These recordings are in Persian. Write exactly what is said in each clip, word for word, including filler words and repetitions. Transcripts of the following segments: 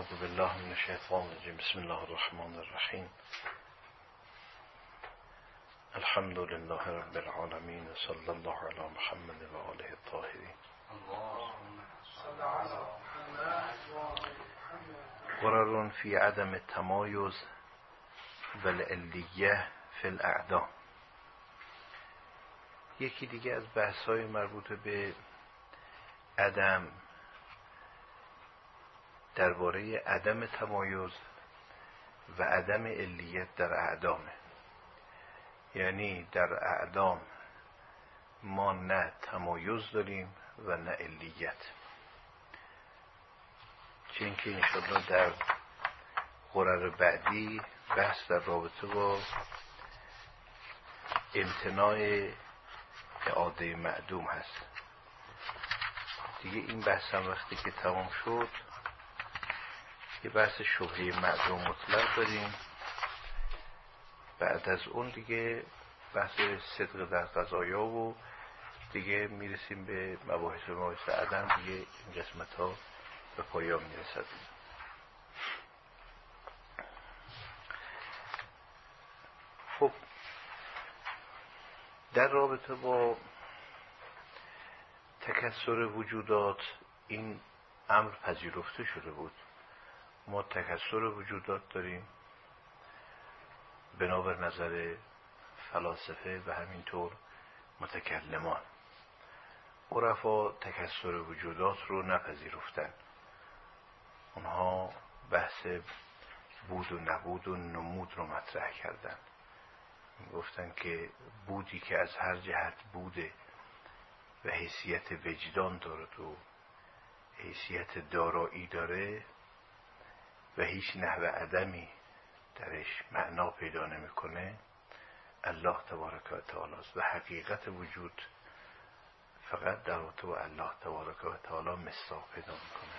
اعوذ بالله من الشیطان الرجیم. بسم الله الرحمن الرحیم. الحمد لله رب العالمین و صلی الله علی محمد و آله الطاهرین. قرار فی عدم التمایز و العلیه فی الاعدام. یکی دیگه از بحث‌های مربوط به عدم درباره عدم تمایز و عدم علیت در اعدامه. یعنی در اعدام ما نه تمایز داریم و نه علیت، چون که انشاءالله در قرار بعدی بحث در رابطه با امتناع اعاده معدوم هست. دیگه این بحث هم وقتی که تمام شد یه بحث شبهه معدوم مطلق داریم. بعد از اون دیگه بحث صدق در قضایا و دیگه میرسیم به مباحث مباحث عدم. دیگه این قسمت ها به پایان میرسد. خب در رابطه با تکثر وجودات این امر پذیرفته شده بود. ما تکثر وجودات داریم بنابر نظر فلاسفه و همینطور متکلمان. عرفا تکثر وجودات رو نپذیرفتن. اونها بحث بود و نبود و نمود رو مطرح کردن. گفتن که بودی که از هر جهت بوده و حیثیت وجدان دارد و حیثیت دارایی داره و هیچ نحو عدمی درش معنا پیدا نمیکنه، الله تبارک و تعالی است و حقیقت وجود فقط در رابطه با الله تبارک و تعالی مصداق پیدا میکنه.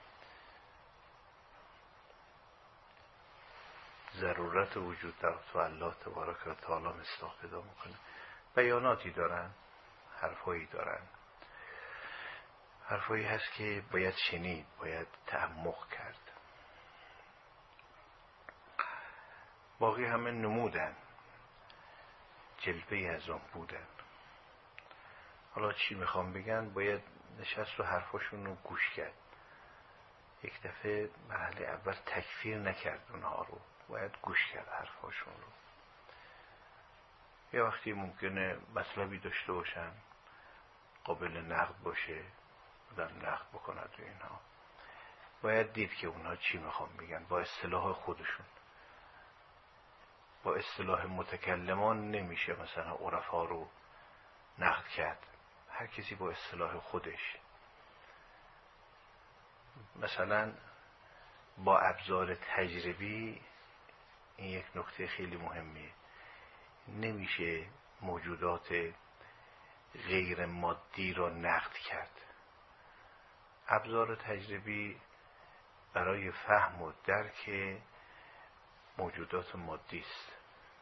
ضرورت وجود در رابطه با الله تبارک و تعالی مصداق پیدا میکنه. بیاناتی دارن، حرفایی دارن، حرفایی هست که باید شنید، باید تعمق کرد. باقی همه نمودن، جلوه از آن بودن. حالا چی میخوام بگن؟ باید نشست و حرفاشون رو گوش کرد. یک دفعه مرحله اول تکفیر نکرد اونها رو، باید گوش کرد حرفاشون رو. یه وقتی ممکنه مطلبی داشته باشن قابل نقد باشه، آدم نقد بکند و اینها. باید دید که اونها چی میخوام بگن با اصطلاح خودشون. با اصطلاح متکلمان نمیشه مثلا عرفا رو نقد کرد. هر کسی با اصطلاح خودش. مثلا با ابزار تجربی، این یک نکته خیلی مهمیه، نمیشه موجودات غیر مادی را نقد کرد. ابزار تجربی برای فهم و درک موجودات مادی است.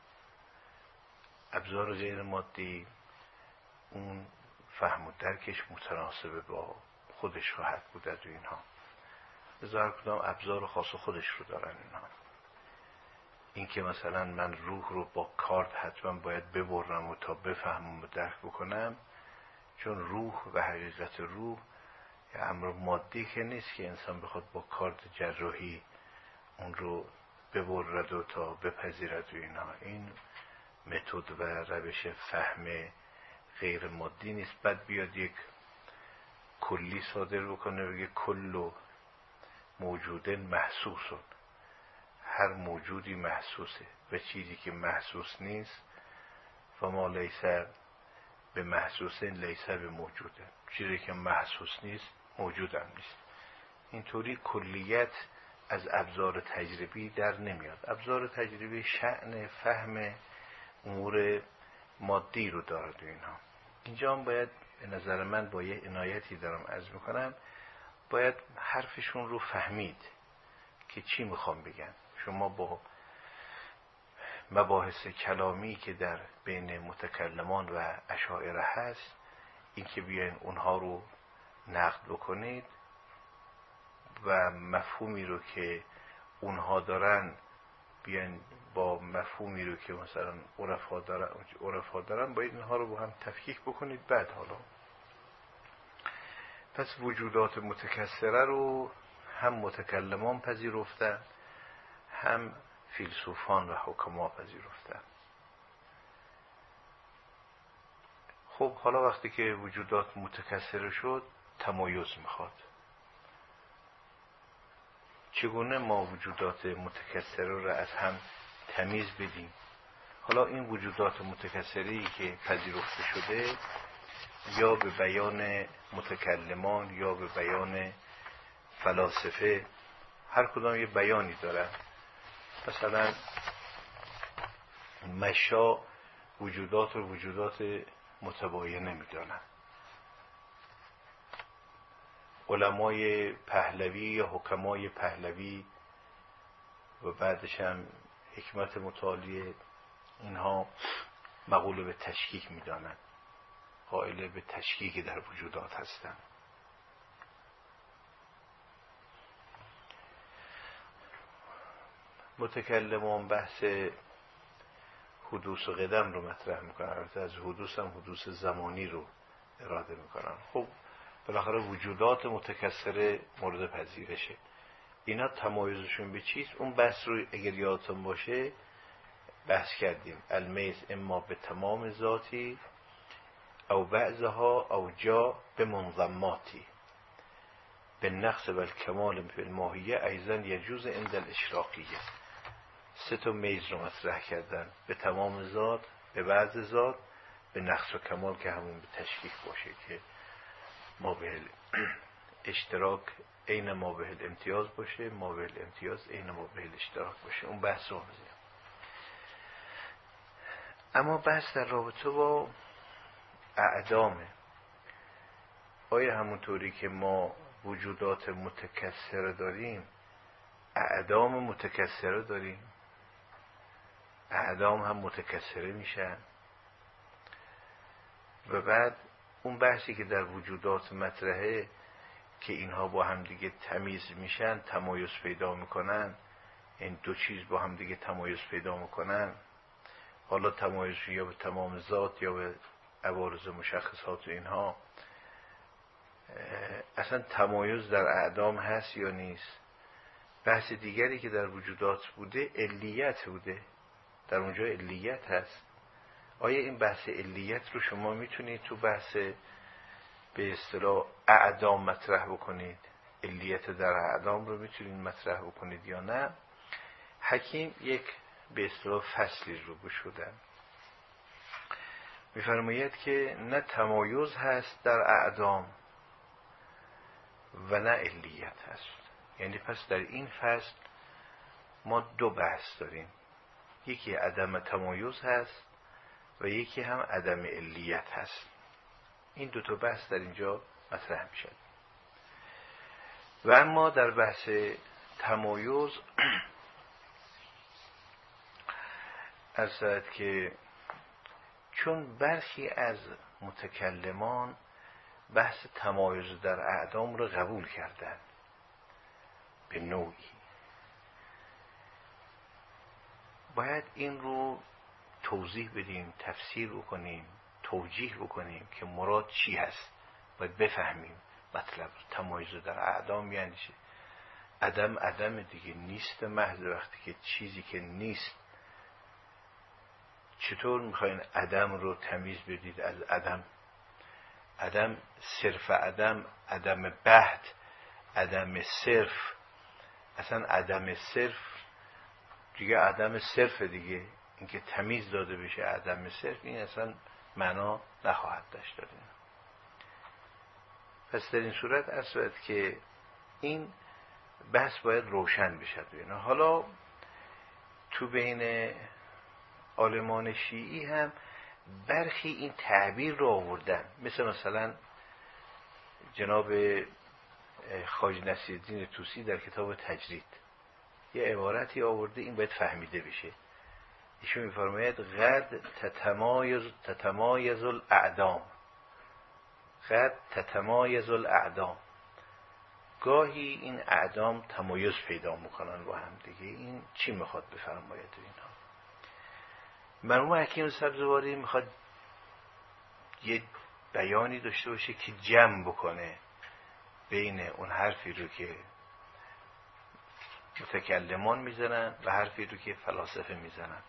ابزار غیر مادی اون فهم و درکش متناسب با خودش خواهد بود و اینها. هر کدام ابزار خاص خودش رو دارن اینها. این که مثلا من روح رو با کارت حتما باید ببرم و تا بفهمم و درک بکنم، چون روح و حقیقت روح یه امر مادی که نیست که انسان بخواد با کارت جراحی اون رو ببرد و تا بپذیرد و اینها. این متد و روش فهم غیر مادی نیست. بعد بیاد یک کلی صادر بکنه بگه کل موجود محسوسون، هر موجودی محسوسه و چیزی که محسوس نیست و ما لیس به محسوسه لیس به موجوده، چیزی که محسوس نیست موجود هم نیست. اینطوری کلیت از ابزار تجربی در نمیاد. ابزار تجربی شأن فهم امور مادی رو دارد و اینها. اینجا هم باید به نظر من با یه عنایتی دارم عرض میکنم، باید حرفشون رو فهمید که چی میخوام بگن. شما با مباحث کلامی که در بین متکلمان و اشاعره هست، این که بیاین اونها رو نقد بکنید و مفهومی رو که اونها دارن بیان با مفهومی رو که مثلا عرفا دارن عرفا دارن باید اینها رو با هم تفکیک بکنید. بعد حالا پس وجودات متکثره رو هم متکلمان پذیرفتن، هم فیلسوفان و حکما پذیرفتن. خب حالا وقتی که وجودات متکثره شد، تمایز میخواد. چگونه ما وجودات متکثره رو از هم تمیز بدیم؟ حالا این وجودات متکثری که پذیرفته شده یا به بیان متکلمان یا به بیان فلاسفه، هر کدام یه بیانی دارن. مثلا مشا وجودات و وجودات متباینه میدانن. علمای پهلوی یا حکمای پهلوی و بعدش هم حکمت متعالی، اینها مقوله به تشکیک میدانن، قائل به تشکیک در وجودات هستن. متکلمان بحث حدوث و قدم رو مطرح میکنن، البته از حدوث هم حدوث زمانی رو اراده میکنن. خب بالاخره وجودات متکثره مورد پذیرشه. اینا تمایزشون به چیست؟ اون بحث رو اگر یادتون باشه بحث کردیم. المیز اما به تمام ذاتی او بعضها او جا به منظماتی به نقص و الکمال فی الماهیه ایضا یجوز عند الاشراقیه. سه تا میز رو مطرح کردن: به تمام ذات، به بعض ذات، به نقص و کمال که همون به تشکیک باشه که ما به اشتراک عین ما به امتیاز باشه، ما به امتیاز عین ما به اشتراک باشه. اون بحث رو بزنیم. اما بحث در رابطه با اعدامه. آیا همونطوری که ما وجودات متکثره داریم اعدام متکثره داریم؟ اعدام هم متکثره میشن. و بعد اون بحثی که در وجودات مطرحه که اینها با هم دیگه تمیز میشن، تمایز پیدا میکنن، این دو چیز با هم دیگه تمایز پیدا میکنن، حالا تمایز یا به تمام ذات یا به عوارض مشخصات و اینها، اصلا تمایز در اعدام هست یا نیست؟ بحث دیگری که در وجودات بوده علیت بوده، در اونجا علیت هست. آیا این بحث علیت رو شما میتونید تو بحث به اصطلاح اعدام مطرح بکنید؟ علیت در اعدام رو میتونید مطرح بکنید یا نه؟ حکیم یک به اصطلاح فصلی رو گشودن، میفرماید که نه تمایز هست در اعدام و نه علیت هست. یعنی پس در این فصل ما دو بحث داریم، یکی عدم تمایز هست و یکی هم عدم علیت هست. این دو تا بحث در اینجا مطرح میشه. و اما در بحث تمایز ارشد که چون برخی از متکلمان بحث تمایز در اعدام رو قبول کردن به نوعی، باید این رو توضیح بدیم، تفسیر بکنیم، توجیه بکنیم که مراد چی هست. باید بفهمیم مطلب تمایز در اعدام یعنی چی. عدم عدم دیگه نیست محض. وقتی که چیزی که نیست، چطور میخواین عدم رو تمیز بدید از عدم؟ عدم صرف عدم، عدم بحت، عدم صرف، اصلا عدم صرف دیگه عدم صرف دیگه. اینکه تمیز داده بشه عدم صرف، این اصلا معنا نخواهد داشت داده. پس در این صورت اصلا که این بحث باید روشن بشه. حالا تو بین عالمان شیعی هم برخی این تعبیر رو آوردن، مثل مثلا جناب خواجه نصیرالدین طوسی در کتاب تجرید یه عبارتی آورده، این باید فهمیده بشه. ایشون می‌فرماید قد تتمایز تتمایز الاعدام، قد تتمایز الاعدام. گاهی این اعدام تمایز پیدا میکنن با هم دیگه. این چی میخواد بفرماید اینها؟ مرحوم حکیم سبزواری میخواد یه بیانی داشته باشه که جمع بکنه بین اون حرفی رو که متکلمان میزنن و حرفی رو که فلاسفه میزنن.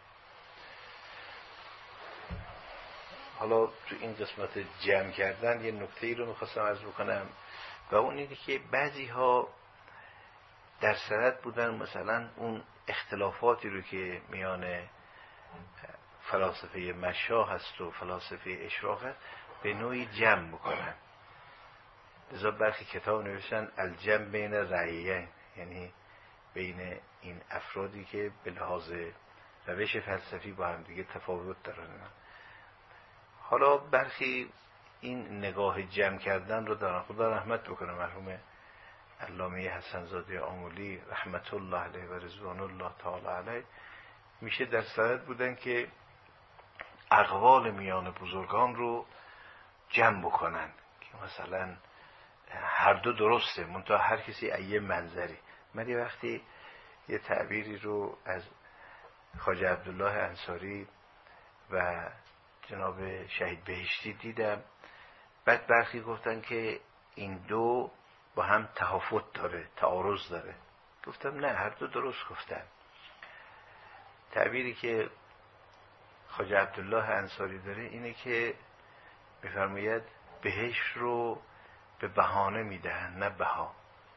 حالا تو این قسمت جمع کردن یه نکته ای رو میخواستم عرض بکنم و اون اینه که بعضی ها در سرد بودن مثلا اون اختلافاتی رو که میان فلاسفه مشا هست و فلاسفه اشراق هست به نوعی جمع بکنن. لذا برخی کتاب نوشتن الجمع بین رأیین، یعنی بین این افرادی که به لحاظ روش فلسفی با هم دیگه تفاوت دارن. حالا برخی این نگاه جمع کردن رو دارن. خدا رحمت بکنه مرحوم علامه حسن زاده آملی رحمت الله علیه و رضوان الله تعالی علیه، میشه در سرد بودن که اقوال میان بزرگان رو جمع بکنن که مثلا هر دو درسته منتها هر کسی ایه منظری. من یه وقتی یه تعبیری رو از خواجه عبدالله انصاری و جناب شهید بهشتی دیدم، بعد برخی گفتن که این دو با هم تهافت داره، تعارض داره. گفتم نه، هر دو درست گفتن. تعبیری که خواجه عبدالله انصاری داره اینه که می‌فرماید بهشت رو به بهانه میدهن نه بها.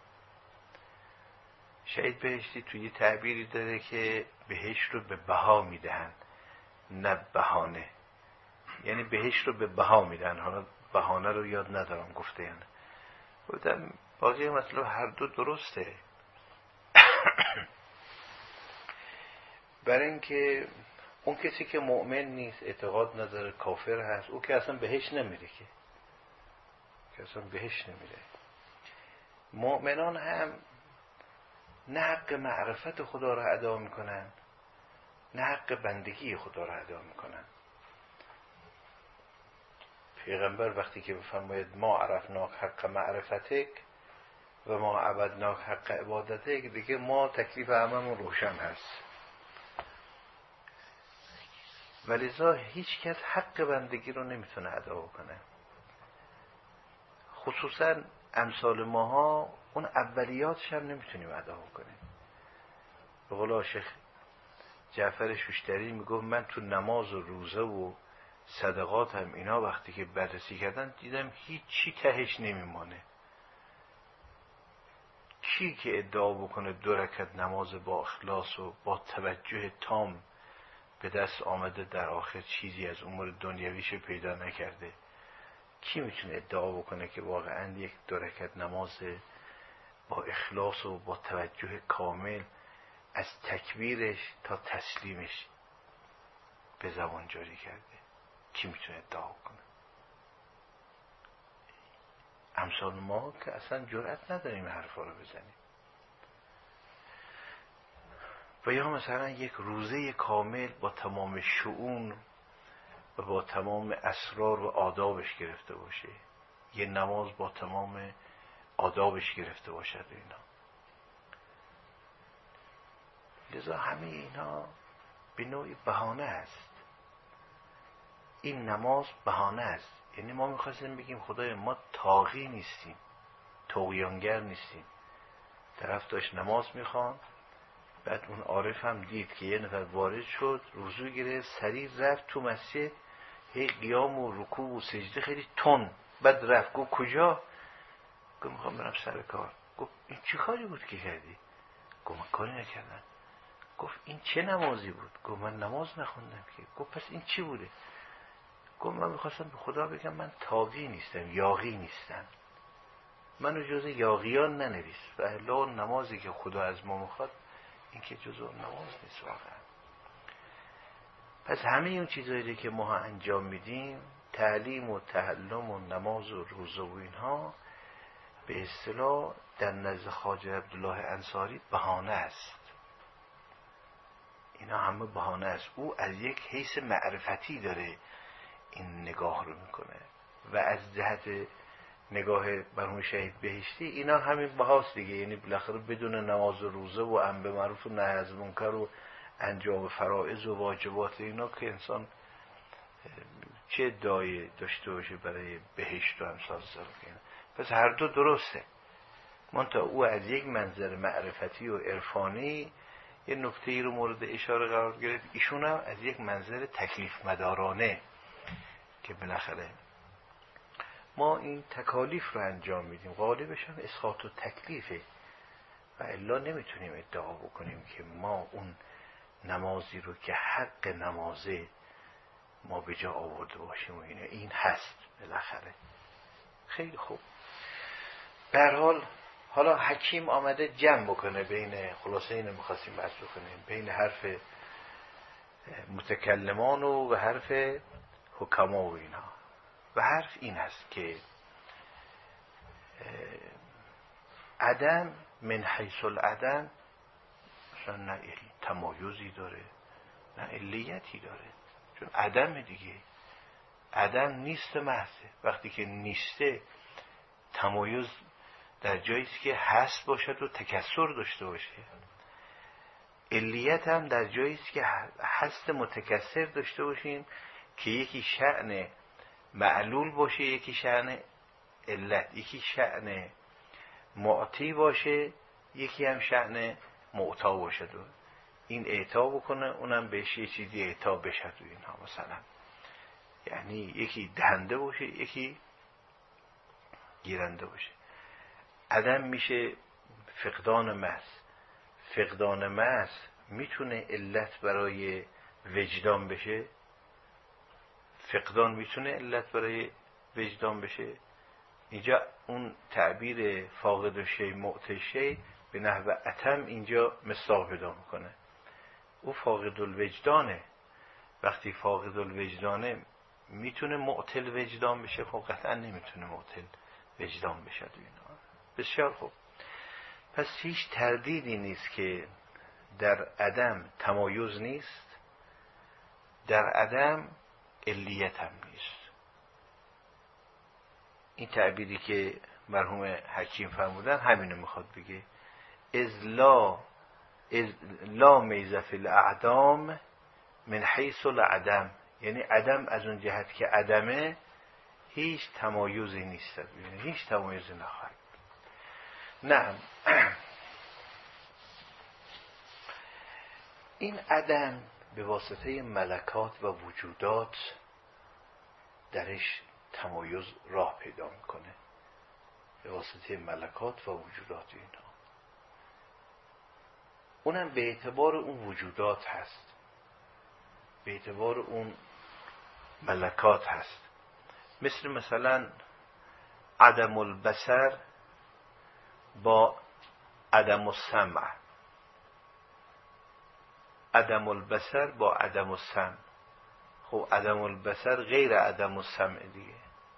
شهید بهشتی توی تعبیری داره که بهشت رو به بها میدهن نه بهانه، یعنی بهشت رو به بها میدن. حالا بهانه رو یاد ندارم گفته یعنی بودم باقی مطلب هر دو درسته. برای اینکه اون کسی که مؤمن نیست، اعتقاد نداره، کافر هست، او که اصلا بهشت نمیره، که که اصلا بهشت نمیره. مؤمنان هم نه حق معرفت خدا را ادا میکنن نه حق بندگی خدا را ادا میکنن. پیغمبر وقتی که بفرماید ما عرفناک حق معرفتک و ما عبدناک حق عبادتک، دیگه ما تکلیف هممون روشن هست. ولذا هیچ کس حق بندگی رو نمیتونه ادا کنه، خصوصا امثال ماها اون اولیاتش هم نمیتونیم ادا کنیم. به قول شیخ جعفر شوشتری میگفت من تو نماز و روزه و صدقات هم اینا وقتی که بررسی کردن دیدم هیچ چی تهش نمیمانه. کی که ادعا بکنه دو رکعت نماز با اخلاص و با توجه تام به دست آمده در آخر چیزی از امور دنیویش پیدا نکرده، کی میتونه ادعا بکنه که واقعا یک دو رکعت نماز با اخلاص و با توجه کامل از تکبیرش تا تسلیمش به زبان جاری کرده؟ کی میتونه ادعا کنه؟ امثال ما که اصلا جرأت نداریم حرفا رو بزنیم. و یا مثلا یک روزه کامل با تمام شؤون و با تمام اسرار و آدابش گرفته باشه، یه نماز با تمام آدابش گرفته باشد اینا. لذا همه اینا به نوعی بهانه است. این نماز بهانه است. یعنی ما میخواستیم بگیم خدای ما طاغی نیستیم، طغیانگر نیستیم. طرف داشت نماز میخوان، بعد اون عارف هم دید که یه نفر وارد شد، وضو گرفت، سریع رفت تو مسجد، هی قیام و رکوع و سجده خیلی تون، بعد رفت. گفت کجا؟ گفت میخوام برم سر کار. گفت این چی کاری بود که کردی؟ گفت من کاری نکردم. گفت این چه نمازی بود؟ گفت من نماز نخوندم که. گفت پس این چی بوده؟ گفت من میخواستم به خدا بگم من طاغی نیستم، یاغی نیستم، منو جز یاغیان ننویس. و الا نمازی که خدا از ما میخواد این که جزء نماز نیست واقعا. پس همه اون چیزایی که ما انجام میدیم، تعلیم و تعلم و نماز و روزه و اینها، به اصطلاح در نزد خواجه عبدالله انصاری بهانه است. اینا همه بهانه است. او از یک حیث معرفتی داره این نگاه رو میکنه و از جهت نگاه مرحوم شهید بهشتی، اینا همین بهاست دیگه. یعنی بالاخره بدون نماز و روزه و امر معروف و نهی از منکر و انجام فرائض و واجبات اینا که انسان چه ادعایی داشته باشه برای بهشت و امثال ذالک. پس هر دو درسته، منتها او از یک منظر معرفتی و عرفانی یه نکته ای رو مورد اشاره قرار گرفت، ایشون هم از یک منظر تکلیف مدارانه که بالاخره ما این تکالیف رو انجام میدیم، غالبش هم اسقاط و تکلیفه و الا نمیتونیم ادعا بکنیم که ما اون نمازی رو که حق نمازه ما به جا آورده باشیم و اینه. این هست بالاخره. خیلی خوب. به هر حال حالا حکیم آمده جمع بکنه بین، خلاصه اینو می‌خواستیم بحث بکنیم، بین حرف متکلمان و حرف حکما و اینا. و حرف این هست که عدم من حیث العدم مثلا نه تمایزی داره نه علیتی داره، چون عدم دیگه، عدم نیست محضه. وقتی که نیسته تمایز در جاییست که هست باشد و تکثر داشته باشه، علیت هم در جاییست که هست متکثر داشته باشیم که یکی شأن معلول باشه، یکی شأن علت، یکی شأن معطی باشه، یکی هم شأن معطا باشه. دو این اعطا بکنه اونم بهش یه چیزی اعطا بشه و اینها. مثلا یعنی یکی دهنده باشه یکی گیرنده باشه. عدم میشه فقدان محض. فقدان محض میتونه علت برای وجدان بشه؟ فقدان میتونه علت برای وجدان بشه؟ اینجا اون تعبیر فاقد الشیء معطی الشیء به نحو اتم اینجا مصداق پیدا میکنه. او فاقد الوجدانه. وقتی فاقد الوجدانه میتونه معطل وجدان بشه؟ خب قطعا نمیتونه معطل وجدان بشه. بسیار خوب. پس هیچ تردیدی نیست که در عدم تمایز نیست، در عدم علیت هم نیست. این تعبیری که مرحوم حکیم فرمودن همینو میخواد بگه. از لا از لا میزه فی الاعدام من حیث العدم، یعنی عدم از اون جهت که عدمه هیچ تمایزی نیست، یعنی هیچ تمایزی نخواهد. نه، این عدم به واسطه ملکات و وجودات درش تمایز راه پیدا میکنه، به واسطه ملکات و وجودات اینها. اونم به اعتبار اون وجودات هست، به اعتبار اون ملکات هست. مثل مثلا عدم البصر با عدم السمع، عدم البصر با عدم السمع. خب عدم البصر غیر عدم السمع دیگه.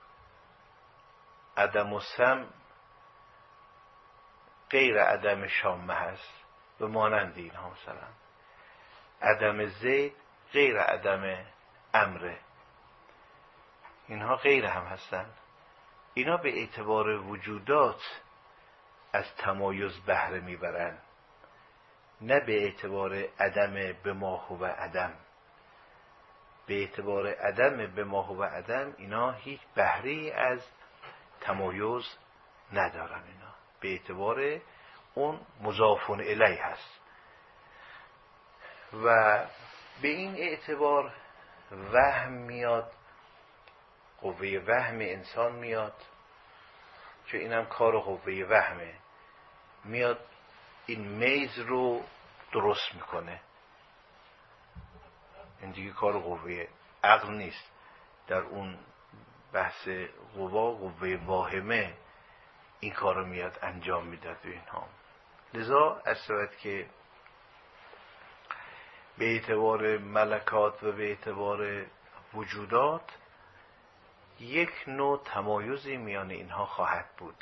عدم السمع غیر عدم شامه هست، به مانند اینها. مثلا عدم زید غیر عدم امره، اینها غیر هم هستن. اینا به اعتبار وجودات از تمایز بهره میبرن، نه به اعتبار عدم به ما هو عدم. به اعتبار عدم به ما هو عدم اینا هیچ بهره از تمایز ندارن. اینا به اعتبار اون مضاف الیه هست و به این اعتبار وهم میاد، قوه وهم انسان میاد، چون اینم کار قوه وهمه، میاد این میز رو درست میکنه. این دیگه کار قوه عقل نیست. در اون بحث قوا، قوه واهمه این کار رو میاد انجام میداد و اینها. لذا اصلاحت که به اعتبار ملکات و به اعتبار وجودات یک نوع تمایزی میان اینها خواهد بود.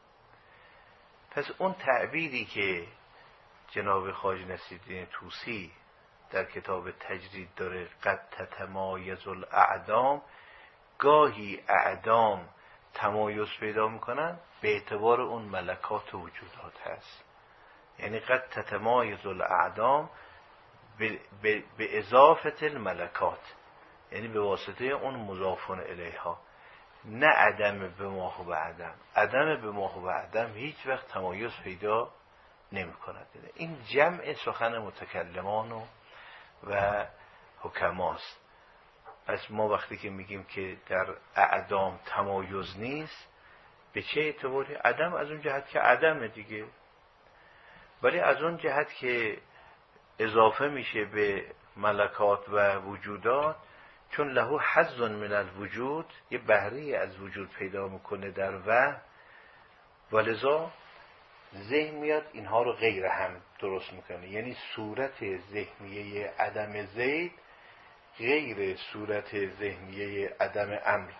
پس اون تعبیری که جناب خواجه نصیرالدین طوسی در کتاب تجرید داره، قد تتمایز الاعدام، گاهی اعدام تمایز پیدا میکنن به اعتبار اون ملکات و وجودات هست. یعنی قد تتمایز الاعدام به اضافه الملکات، یعنی به واسطه اون مضافون الیها، نه عدم به ما هو عدم. عدم به ما هو عدم هیچ وقت تمایز پیدا نمی کند. این جمع سخن متکلمان و, و حکماست. پس ما وقتی که میگیم که در اعدام تمایز نیست، به چه اعتباری؟ عدم از اون جهت که عدم دیگه، ولی از اون جهت که اضافه میشه به ملکات و وجودات، چون له حظ من الوجود، یه بهره از وجود پیدا میکنه در وهم، ولذا ذهن میاد اینها رو غیر هم درست میکنه. یعنی صورت ذهنیه عدم زید غیر صورت ذهنیه عدم امر،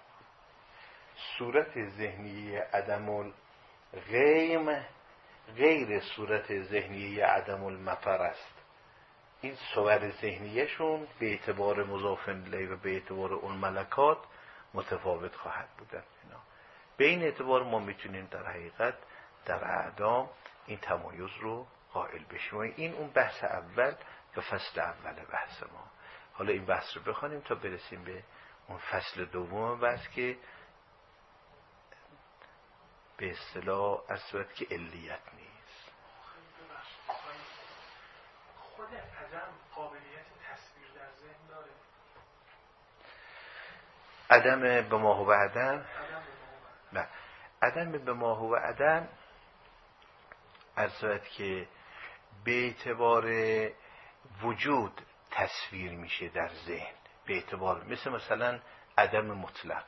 صورت ذهنیه عدم الغیم غیر صورت ذهنیه عدم المطر است. این صور ذهنیشون به اعتبار مضاف الیه و به اعتبار اون ملکات متفاوت خواهد بودن. به این اعتبار ما میتونیم در حقیقت در اعدام این تمایز رو قائل بشیم. این اون بحث اول که فصل اول بحث ما. حالا این بحث رو بخوانیم تا برسیم به اون فصل دوم بحث که به اصطلاح اصبت که علیت نیست. خود عدم قابلیت تصویر در ذهن داره؟ عدم به ما هو عدم؟ نه، عدم به ما هو عدم اصبت که به اعتبار وجود تصویر میشه در ذهن، به اعتبار مثل مثلا عدم مطلق،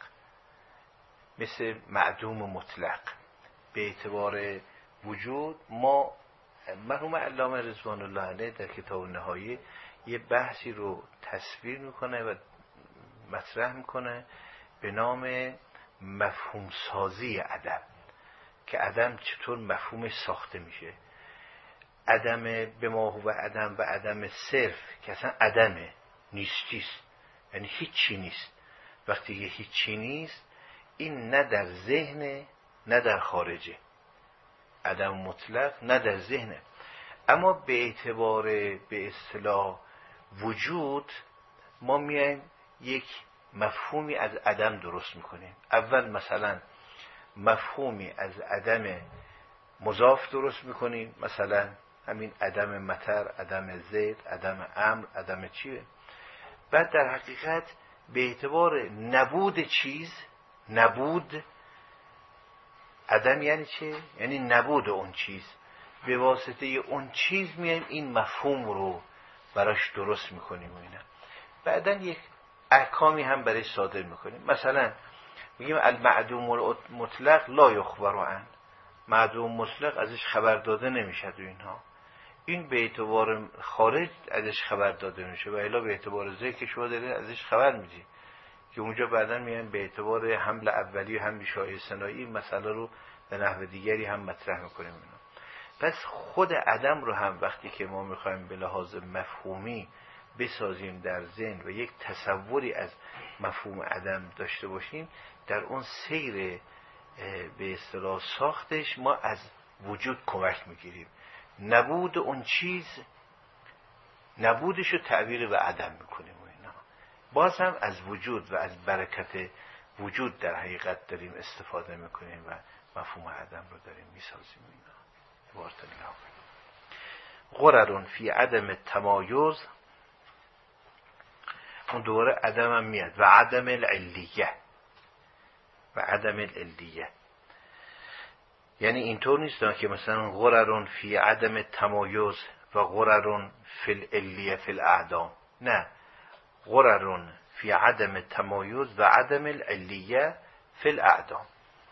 مثل معدوم مطلق. به اعتبار وجود ما مرحوم علامه رضوان الله علیه در کتاب نهایی یه بحثی رو تصویر میکنه و مطرح میکنه به نام مفهوم سازی عدم، که عدم چطور مفهومش ساخته میشه. عدم به ما هو عدم و عدم صرف که اصلا عدمه، نیستیست، یعنی هیچی نیست. وقتی که هیچی نیست، این نه در ذهن نه در خارجه. عدم مطلق نه در ذهنه. اما به اعتبار به اصطلاح وجود ما میایم یک مفهومی از عدم درست میکنیم. اول مثلا مفهومی از عدم مضاف درست میکنیم، مثلا همین عدم مطر، عدم زید، عدم امر، عدم چیه. بعد در حقیقت به اعتبار نبود چیز، نبود عدم یعنی چه؟ یعنی نبود اون چیز. به واسطه اون چیز میایم این مفهوم رو براش درست میکنیم و اینا. بعدن یک احکامی هم برای صادر میکنیم. مثلا میگیم المعدوم المطلق لا یخبر عنه، معدوم مطلق ازش خبر داده نمیشه. اینها این به اعتبار خارج ازش خبر داده میشه و الا به اعتبار ذهن که شما دارید ازش خبر میدی، که اونجا بعدا میایم به اعتبار حمل اولی و حمل شایع ثنایی مسئله رو به نحو دیگری هم مطرح میکنیم. اینا پس خود عدم رو هم وقتی که ما میخوایم به لحاظ مفهومی بسازیم در ذهن و یک تصوری از مفهوم عدم داشته باشیم، در اون سیر به اصطلاح ساختش ما از وجود کمک میگیریم. نبود اون چیز، نبودش رو تعبیر به عدم میکنیم و اینا. باز هم از وجود و از برکت وجود در حقیقت داریم استفاده میکنیم و مفهوم عدم رو داریم میسازیم. اینا عبارت الله غرر فی عدم تمایز، اون دوره عدم هم میاد و عدم العلیه و عدم العلیه. یعنی اینطور نیست که مثلا غرر فی عدم تمایز و غرر فی العلیه فی الاعدام، نه، غرر فی عدم تمایز و عدم العلیه فی الاعدام.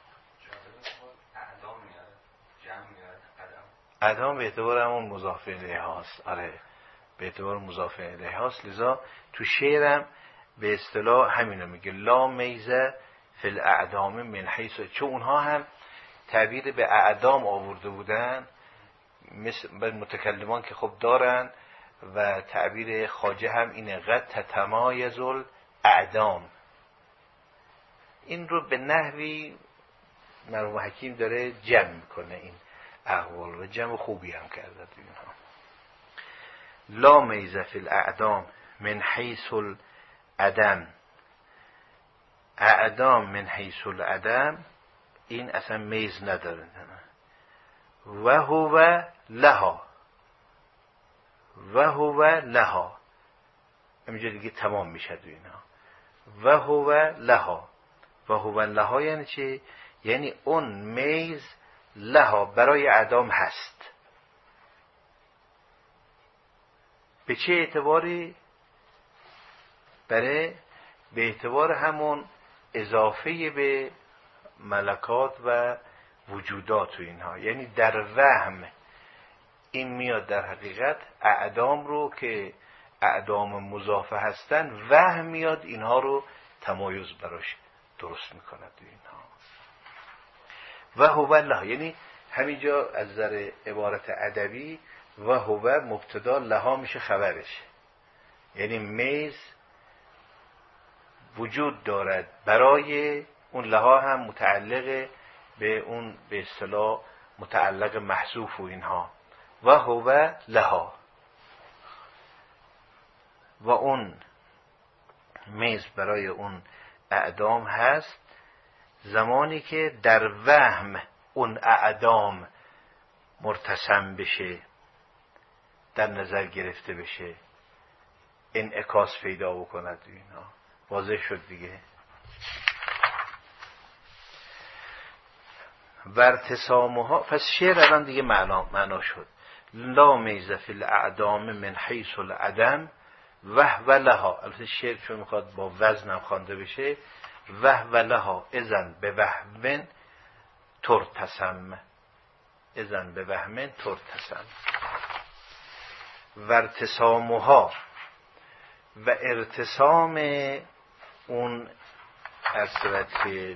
اعدام به اعتبار همون مضاف الیه هاست. آره به اعتبار مضاف الیه هاست. لذا تو شعرم به اصطلاح همینو میگه لا میزه فی الاعدام من حیث، چون اونها هم تعبیر به اعدام آورده بودن، مثل متکلمان که خب دارن، و تعبیر خواجه هم اینه قد تتمایز الاعدام، این رو به نحوی مرحوم حکیم داره جمع میکنه این اقوال و جمع خوبی هم کرده اینها. لا میز فی الاعدام من حیث العدم. اعدام من حیث العدم این اصلا میز نداره. و هو لها و هو لها اینجا دیگه تمام میشه دو اینا. و هو لها و هو لها یعنی چی؟ یعنی اون میز لها برای اعدام هست. به چه اعتباری؟ برای به اعتبار همون اضافه به ملکات و وجودات و اینها. یعنی در وهم این میاد در حقیقت اعدام رو که اعدام مضافه هستن وهم میاد اینها رو تمایز براش درست میکند اینها. و هو لها یعنی همینجا از نظر عبارت ادبی و هو مبتدا لها میشه خبرش. یعنی میز وجود دارد برای اون لها هم متعلق به اون به اصطلاح متعلق محذوف و اینها. و هو لها و اون میز برای اون اعدام هست زمانی که در وهم اون اعدام مرتسم بشه، در نظر گرفته بشه، انعکاس پیدا بکند اینا. واضح شد دیگه. و ارتسامها پس شعر الان دیگه معنا معنا شد. لا میز فی الاعدام من حیث العدم وهو لها. البته شعر چون میخواد با وزن هم خوانده بشه وهو لها اذن به وهم ترتسم اذن به وهم ترتسم. و ارتسامها و ارتسام اون از صورت که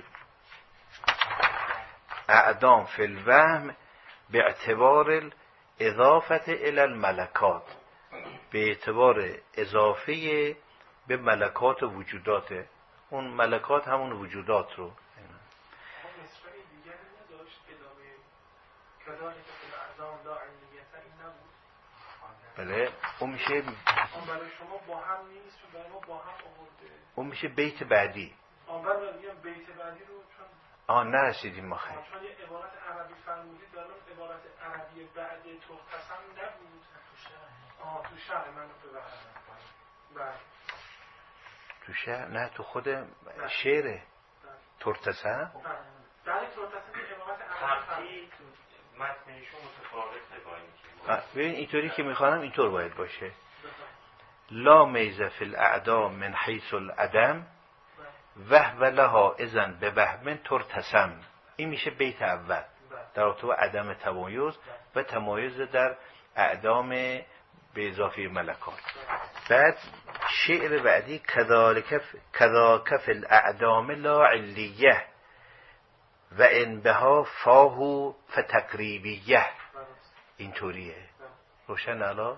اعدام فی الوهم به اعتبار اضافت الی الملکات، به اعتبار اضافه به ملکات و وجودات. اون ملکات همون وجودات رو مصرعی دیگری نداشت ادامه کذالک فی الاعدام لا علیت این نبود. بله اون میشه اون برای شما با هم نیست و برای ما با هم آورده. اون میشه بیت بعدی. اون برای میگم بیت بعدی رو چون آه نرسیدیم ما خیلی. چون یه عبارت عربی فرمودید دارم عبارت عربی بعد ترتسم نبود تو شهر. آه تو شهر من رو ببرم. بله. تو شعر نه تو خود شعره ترتسم. بله ترتسم یه عبارت عربی تو متنشون متفاوته با این که ببین اینطوری که میخوانم اینطور باید باشه. لا میز فی الاعدام من حیث العدم وهو لها اذن به وهم ترتسم. این میشه بیت اول در رابطه با عدم تمایز و تمایز در اعدام به اضافه ملکات. بعد شعر بعدی کذالک کذاک فی الاعدام لا علیه و ان بها فاهو فتقریبیه. اینطوریه روشن الا.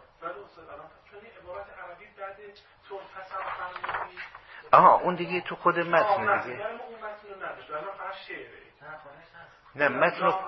آها اون دیگه تو خود متن دیگه. نه متن رو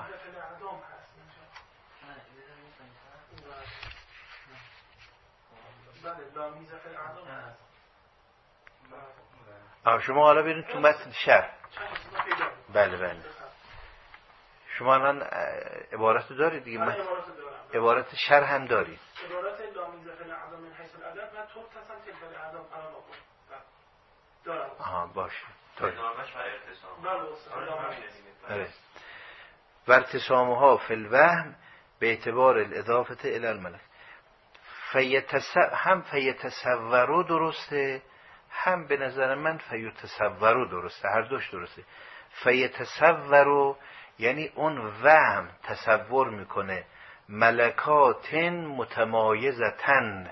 آه شما حالا برید تو متن شرح. بله بله شما الان عبارت دارید دیگه. من عبارت شرح هم دارید. عبارت لامیزه فی الاعدام من حیث العدم و ترتسم تلک الاعدام الان آورد دارم. آها باشه. ادامهش و ارتسام. بله. و ارتسامها فی الوهم به اعتبار الاضافه الی الملک. فیتصور هم فیتصورو درسته هم به نظر من فیتصورو درسته. هر دوش درسته. فیتصورو یعنی اون وهم تصور میکنه ملکات متمایزتن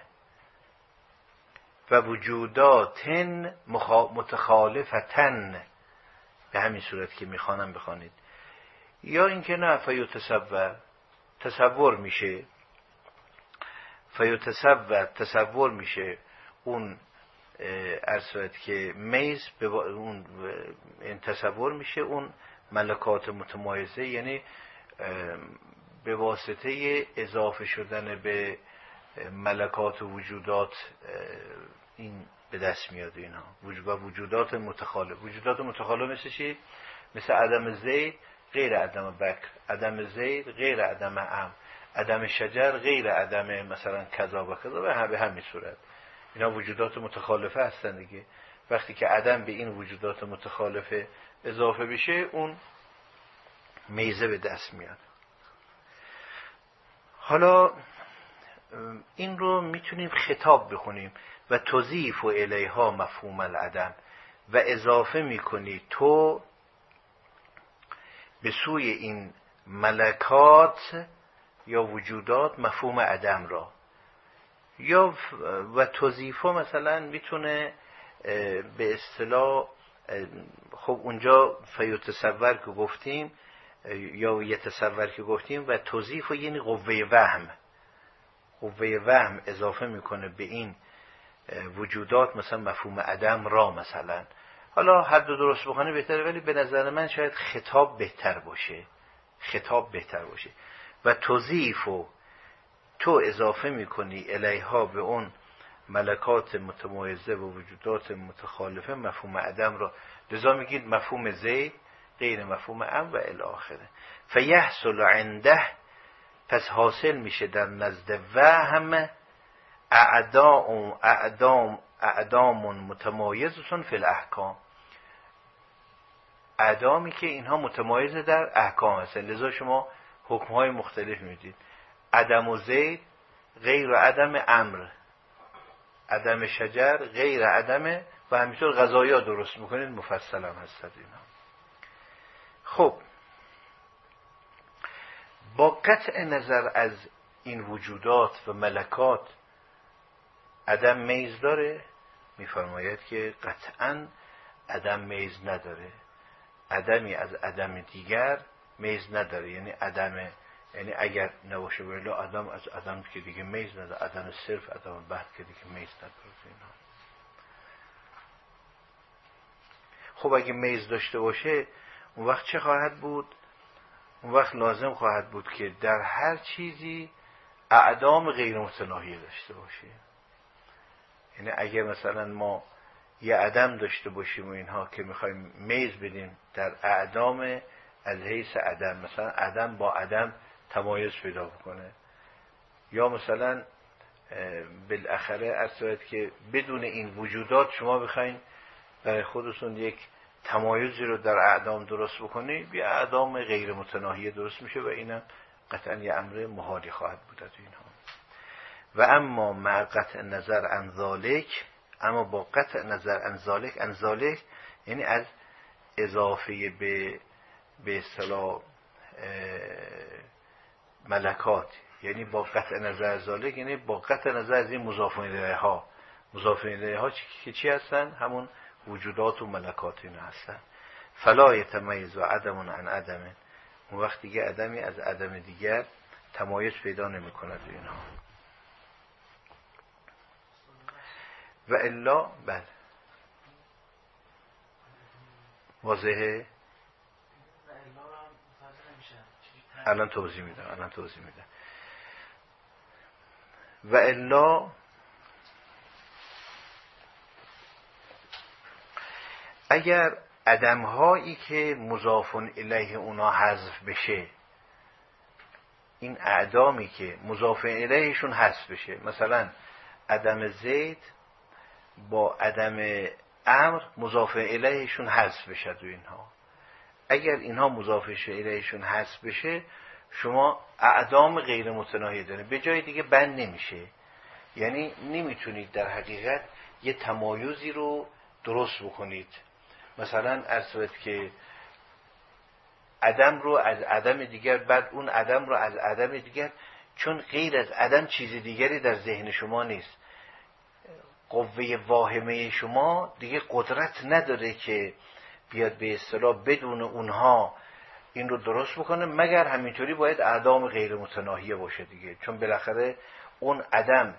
و وجودات متخالفتن. به همین صورت که میخوانم بخوانید. یا اینکه نه فیتصور تصور میشه فیتصور تصور میشه اون عرض شد که میز به اون این تصور میشه اون ملکات متمایزه، یعنی به واسطه اضافه شدن به ملکات و وجودات این به دست میاد اینها و وجودات متخالف. وجودات متخالف مثل چی؟ مثل عدم زید غیر عدم بکر، عدم زید غیر عدم ام، عدم شجر غیر عدم مثلا کذا و کذا و به همین صورت. اینا وجودات متخالفه هستن دیگه. وقتی که عدم به این وجودات متخالفه اضافه بشه اون میزه به دست میاد. حالا این رو میتونیم خطاب بخونیم و تضیف و الیها مفهوم العدم و اضافه میکنی تو به سوی این ملکات یا وجودات مفهوم عدم را. یا و تضیفه مثلا میتونه به اصطلاح خب اونجا فیتصور که گفتیم یا یتصور که گفتیم و تضیفه یعنی قوه وهم، قوه وهم اضافه میکنه به این وجودات مثلا مفهوم عدم را مثلا. حالا هر دو درست بخونه بهتره، ولی به نظر من شاید خطاب بهتر باشه، خطاب بهتر باشه. و تضیف و تو اضافه میکنی الیها به اون ملکات متمایزه و وجودات متخالفه مفهوم عدم را. لذا میگید مفهوم زید غیر مفهوم ام و الی آخره. فیحصل عنده، پس حاصل میشه در نزد وهم اعدام اعدام اعدام متمایزتون فی الاحکام، اعدامی که اینها متمایز در احکام هستن. لذا شما حکمهای مختلف میدید. عدم و زید غیر عدم امر، عدم شجر غیر عدم و همینطور غذایا درست میکنید مفصل هم هستد اینا. خب با قطع نظر از این وجودات و ملکات عدم میز داره؟ میفرماید که قطعا عدم میز نداره. عدمی از عدم دیگر میز نداره، یعنی عدم، یعنی اگر نباشه ولی عدم از عدم که دیگه میز نداره، عدم صرف عدم بحت که دیگه میز نداره اینا. خب اگه میز داشته باشه اون وقت چه خواهد بود؟ اون وقت لازم خواهد بود که در هر چیزی اعدام غیر متناهی داشته باشه. یعنی اگه مثلا ما یه عدم داشته باشیم و اینها که میخوایم میز بدیم در اعدام از حیث عدم، مثلا عدم با عدم تمایز پیدا بکنه، یا مثلا بالاخره اصلاحات که بدون این وجودات شما بخواین برای خودتون یک تمایزی رو در اعدام درست بکنی، بی اعدام غیر متناهی درست میشه و اینم قطعا یه امر محالی خواهد بود از اینها. و اما مع قطع نظر عن ذالک، اما با قطع نظر عن ذالک، عن ذالک یعنی از اضافه به به اصطلاح ملکات، یعنی با قطع نظر ذالک یعنی با قطع نظر از این مضاف الیه ها. مضاف الیه ها چی چی هستن؟ همون وجودات و ملکات اینا هستن. فلا یتمیز و عدم عن عدم، اون وقت دیگه عدمی از عدم دیگر تمایز پیدا نمی کند اینها. و الا بل واضحه؟ الان توضیح میدم الان توضیح میدم و الا اگر عدم هایی که مضاف الیه اونا حذف بشه، این اعدامی که مضاف الیهشون حذف بشه، مثلا عدم زید با عدم امر مضاف الیهشون حذف بشه و اینها، اگر اینها مضاف الیهشون حذف بشه شما اعدام غیر متناهی دارید، به جای دیگه بند نمیشه. یعنی نمیتونید در حقیقت یه تمایزی رو درست بکنید. مثلا اصلا که عدم رو از عدم دیگر، بعد اون عدم رو از عدم دیگر، چون غیر از عدم چیز دیگری در ذهن شما نیست، قوه واهمه شما دیگه قدرت نداره که بیاد به اصطلاح بدون اونها این رو درست بکنه، مگر همینطوری باید اعدام غیر متناهیه باشه دیگه، چون بالاخره اون عدم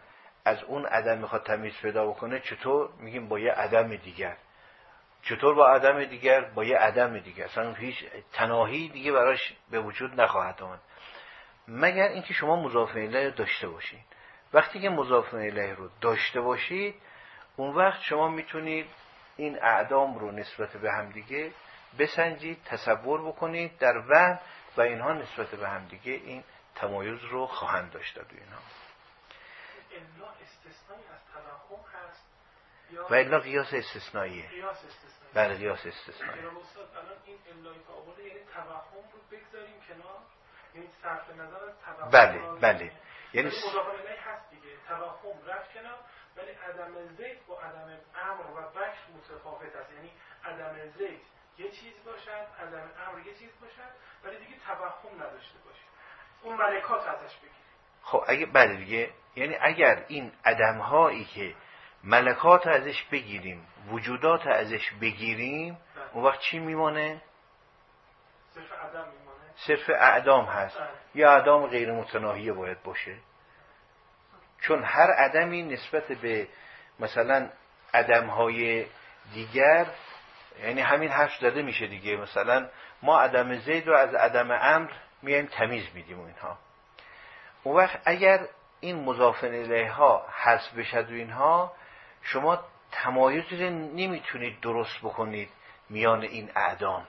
از اون عدم میخواد تمیز پیدا بکنه، چطور؟ میگیم با یه عدم دیگر. چطور با عدم دیگر؟ با یه عدم دیگر. اصلا هیچ تناهی دیگه براش به وجود نخواهد آمد مگر اینکه شما مضاف الیه داشته باشید. وقتی که مضاف الیه رو داشته باشید، اون وقت شما میتونید این اعدام رو نسبت به هم دیگه بسنجید، تصور بکنید در وهم، و اینها نسبت به هم دیگه این تمایز رو خواهند داشت. دو اینها الا استثنایی از توهم هست و الا قیاس استثنائیه. قیاس استثنایی. بله قیاس استثنایی. جناب استاد الان این الایی که آورده یعنی توهم رو بگذاریم کنار، یعنی صرف نظر از توهم. بله بله. یعنی مضاف الیه هست دیگه، توهم رفت کنار، ولی عدم زید با عدم امر و بکر متفاوت است. یعنی عدم زید یه چیز باشد، عدم امر یه چیز باشد، ولی دیگه توهم نداشته باشه. اون ملکات ازش بگیر. خب اگه بله دیگه، یعنی اگر این عدم هایی که ملکات ازش بگیریم، وجودات ازش بگیریم، اون وقت چی میمونه؟ صرف عدم میمونه. صرف اعدام هست. یا اعدام غیر متناهیه باید باشه، چون هر عدمی نسبت به مثلا عدم های دیگر، یعنی همین حرف زده میشه دیگه. مثلا ما عدم زید رو از عدم امر میایم تمیز میدیم و اینها. اون وقت اگر این مضاف الیه ها حذف بشه و اینها، شما تمایزی رو نمیتونید درست بکنید میان این اعدام،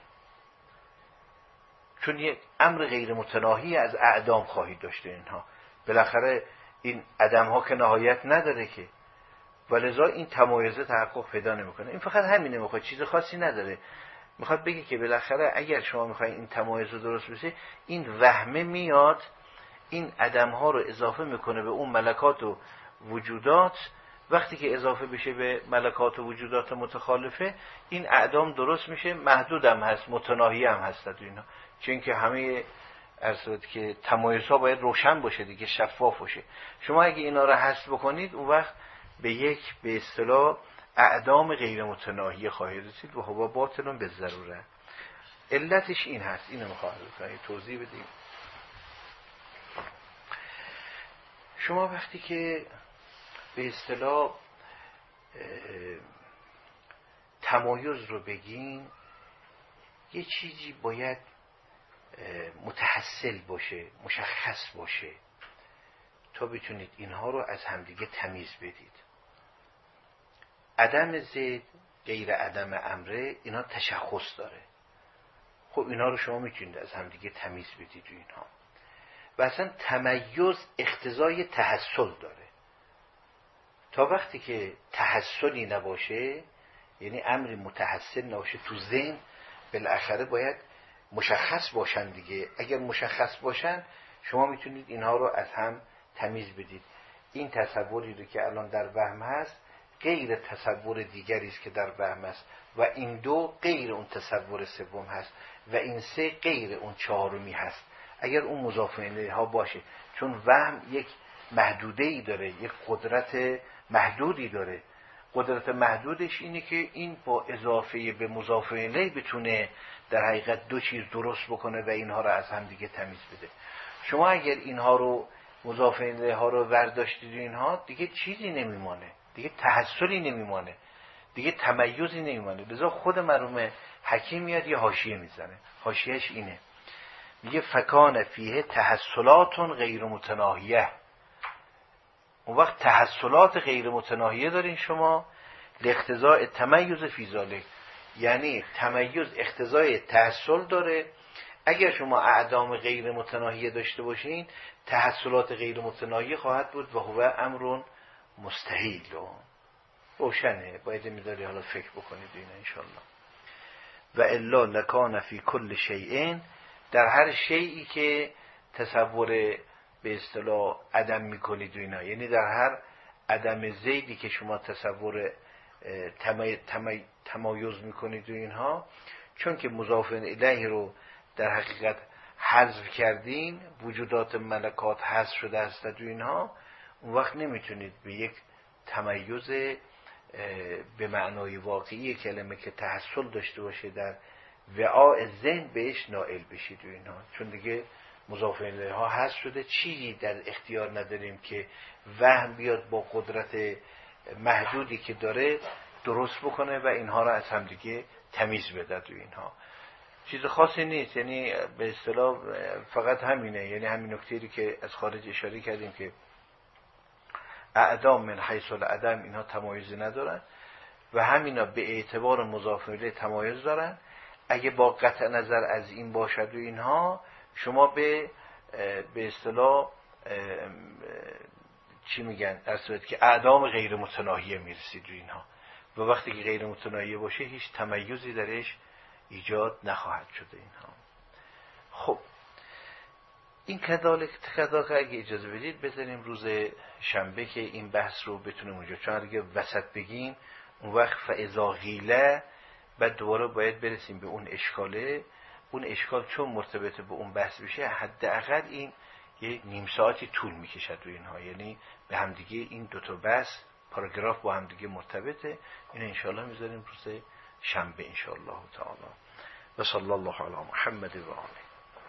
چون یک امر غیر متناهی از اعدام خواهید داشته. اینها بالاخره این عدم ها که نهایت نداره که، ولذا این تمایزه تحقق پیدا نمیکنه. این فقط همینه، میخواد چیز خاصی نداره. میخواد بگه که بالاخره اگر شما میخواید این تمایز رو درست بشه، این وهمه میاد این عدم ها رو اضافه میکنه به اون ملکات و وجودات. وقتی که اضافه بشه به ملکات و وجودات متخالفه، این اعدام درست میشه، محدود هم هست، متناهی هم هست اینا. چون که همه ارزود که تمایزها باید روشن باشه دیگه، شفاف باشه. شما اگه اینا رو حذف بکنید، اون وقت به یک به اصطلاح اعدام غیر متناهی خواهید رسید و هو باطل به ضروره. علتش این هست. اینو میخوام توضیح بدیم. شما وقتی که به اصطلاح تمایز رو بگین، یه چیزی باید متحصل باشه، مشخص باشه، تا بتونید اینها رو از همدیگه تمیز بدید. عدم زید غیر عدم امره، اینا تشخص داره. خب اینا رو شما میتونید از همدیگه تمیز بدید و اینها. و اصلا تمیز اقتضای تحصل داره. تا وقتی که تحصلی نباشه، یعنی امری متحصل نباشه تو ذهن، بالاخره باید مشخص باشن دیگه. اگر مشخص باشن، شما میتونید اینها رو از هم تمیز بدید. این تصوری رو که الان در وهم هست، غیر تصور دیگری است که در وهم است، و این دو غیر اون تصور سوم هست، و این سه غیر اون چهارمی هست. اگر اون مضاف الیه ها باشه، چون وهم یک محدوده ای داره، یک قدرت محدودی داره. قدرت محدودش اینه که این با اضافه به مضاف الیه بتونه در حقیقت دو چیز درست بکنه و اینها رو از هم دیگه تمیز بده. شما اگر اینها رو مضاف الیه ها رو برداشتید، اینها دیگه چیزی نمیمانه، دیگه تحصلی نمیمانه، دیگه تمیزی نمیمانه. لذا خود مرحوم حکیم میاد یه حاشیه میزنه. حاشیهش اینه، میگه فکان فیه تحصلات غیر متناهیه. اون وقت تحصلات غیر متناهیه دارین شما، لاقتضاء تمیز فی ذلک، یعنی تمیز اقتضای تحصل داره. اگر شما اعدام غیر متناهیه داشته باشین، تحصلات غیر متناهیه خواهد بود و هو امر مستحیل. روشنه، باید میذاری حالا فکر بکنید این انشالله. و الا لکان فی کل شیء، در هر شیئی که تصور به اصطلاح عدم میکنید و اینا، یعنی در هر عدم زیدی که شما تصور تمی... تمی... تمایز میکنید و اینها، چون که مضاف الیه رو در حقیقت حذف کردین، وجودات ملکات حذف شده است و اینها، اون وقت نمیتونید به یک تمیز به معنای واقعی کلمه که تحصل داشته باشه در وعاء ذهن بهش نائل بشید و اینها، چون دیگه مضاف الیه ها حذف شده، چیزی در اختیار نداریم که وهم بیاد با قدرت محدودی که داره درست بکنه و اینها را از همدیگه تمیز بده. تو اینها چیز خاصی نیست، یعنی به اصطلاح فقط همینه، یعنی همین نکته‌ای که از خارج اشاره کردیم که اعدام من حیث العدم اینها تمایزی ندارن و همینا به اعتبار مضاف الیه تمایز دارن. اگه با قطع نظر از این باشد و اینها، شما به به اصطلاح چی میگن، در صورتی که اعدام غیر متناهیه میرسید و اینها، و وقتی که غیر متناهیه باشه هیچ تمیزی درش ایجاد نخواهد شده اینها. خب این کذالک کذالک اگه اجازه بدید بذاریم روز شنبه که این بحث رو بتونیم اونجا، چون اگه وسط بگیم اون وقت فاذا قیل، بعد دوباره باید برسیم به اون اشکاله. اون اشکال چون مرتبط به اون بحث بشه حداقل این یه نیم ساعتی طول میکشد و اینها، یعنی به همدیگه این دوتا بحث پاراگراف با همدیگه مرتبطه. این انشاءالله میذاریم روز شنبه انشاءالله تعالی. و صلی الله علی محمد و آله.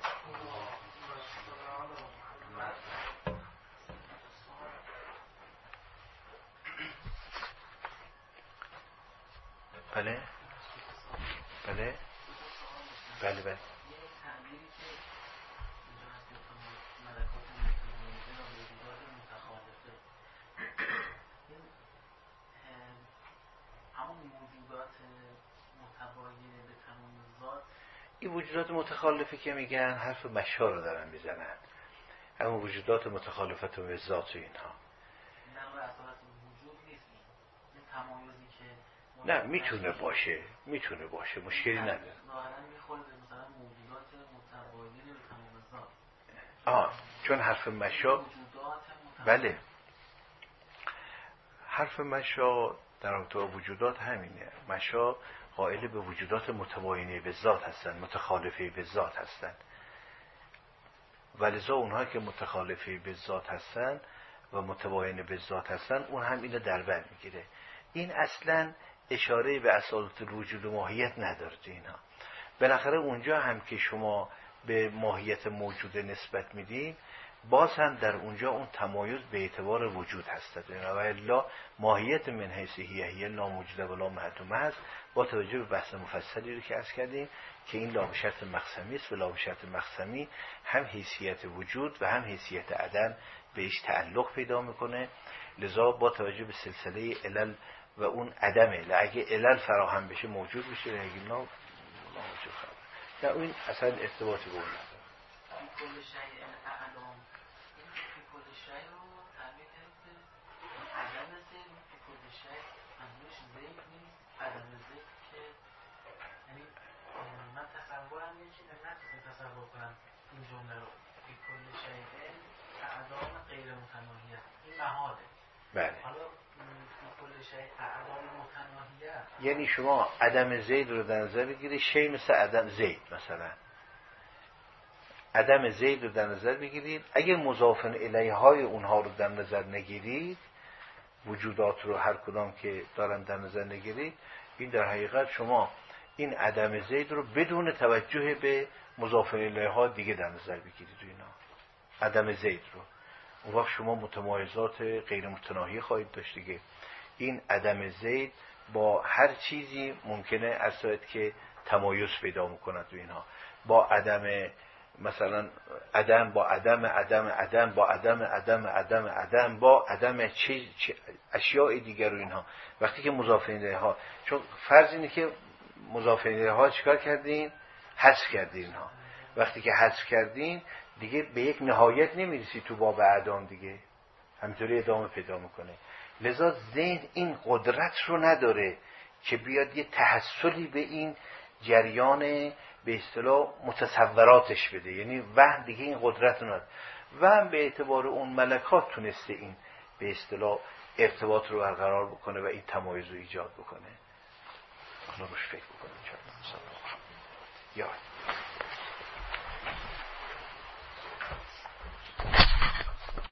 بله بله بله بله این وجودات متخالفه که میگن حرف مشا رو دارن میزنن، همون وجودات متخالفت و ذات و اینها. نه میتونه باشه، میتونه باشه، مشکلی نداره. آه چون حرف مشا، بله حرف مشا در رابطه با وجودات همینه. مشا قائل به وجودات متباینه به ذات هستن، متخالفه به ذات هستن، ولذا اونها که متخالفه به ذات هستن و متباینه به ذات هستن اون هم اینو در بر میگیره. این اصلا اشاره به اصالت الوجود و ماهیت نداره اینها. بالاخره اونجا هم که شما به ماهیت موجود نسبت میدین، باز هم در اونجا اون تمایز به اعتبار وجود هستد و الا ماهیت من حیث هیه هیه لا موجوده و لا معدومه است. با توجه به بحث مفصلی رو که عرض کردیم که این لا به شرط مقسمی است و لا به شرط مقسمی هم حیثیت وجود و هم حیثیت عدم بهش تعلق پیدا میکنه. لذا با توجه به سلسله علل و اون عدمه، اگه علل فراهم بشه موجود بشه، اگه لا موجود خواهد. نه اون اصلا ارتباطی با اون نداره. کل شیء اعلام، این کل شیء رو تعبیر کرده عدم زید، کل شیء منظورش زید نیست، عدم زید که یعنی من تصورم اینه که نتونم تصور کنم این جمله رو که کل شیء اعلام غیر متناهیه، این محاله. بله. حالا کل شیء اعلام متناهیه یعنی شما عدم زید رو در نظر بگیرید، شی مثل عدم زید، مثلا عدم زید رو در نظر بگیرید. اگر مضاف الیه های اونها رو در نظر نگیرید، وجودات رو هر کدام که دارن در نظر نگیرید، این در حقیقت شما این عدم زید رو بدون توجه به مضاف الیه ها دیگه در نظر بگیرید و اینا عدم زید رو، اون وقت شما متمایزات غیر متناهی خواهید داشت دیگه. این عدم زید با هر چیزی ممکنه اساید که تمایز پیدا میکند و اینها، با عدم مثلا عدم با عدم عدم عدم با عدم عدم عدم عدم با عدم چه اشیاء دیگر و اینها. وقتی که مضاف الیه ها، چون فرض اینه که مضاف الیه ها چیکار کردین؟ حذف کردین اینها. وقتی که حذف کردین دیگه به یک نهایت نمیرسی تو باب اعدام دیگه، همینطوری ادامه پیدا میکنه. لذا ذهن این قدرت رو نداره که بیاد یه تحصلی به این جریان به اصطلاح متصوراتش بده، یعنی وهم دیگه این قدرت رو نداره. وهم به اعتبار اون ملکات تونسته این به اصطلاح ارتباط رو برقرار بکنه و این تمایز رو ایجاد بکنه. حالا روش فکر بکنیم. یا